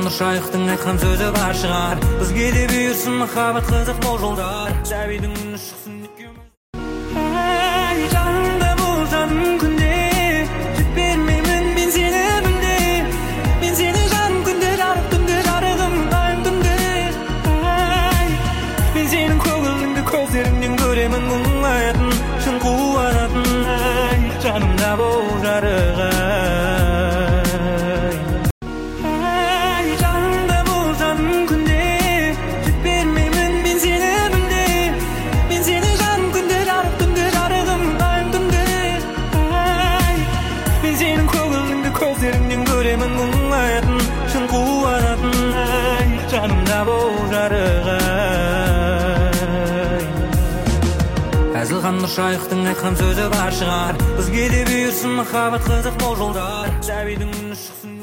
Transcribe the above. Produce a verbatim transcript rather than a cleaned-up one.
Нұршайықтың айтқан сөзі бар шығар, бізге де бұйырсын махаббат қызық мол жолдар. Сәбидің үні шықсын екеуміз. Әй жанымда бол жаным күнде, жік бермеймін мен сені мүлде. Мен сені жаным күнде, жарық түнде, жарығым айым түнде. Әй мен сенің көңіліңді көздеріңнен көремін мұңаятын, шын қуанатын. Әй жанымда бол жарығы. Көздеріңнен көремін мұңаятын, шын қуанатын. Әй жанымда бол жарығы. Әзілхан Нұршайықтың айтқан сөзі бар шығар, бізге де бұйырсын махаббат қызық мол жолдар. Сәбидің үні шықсын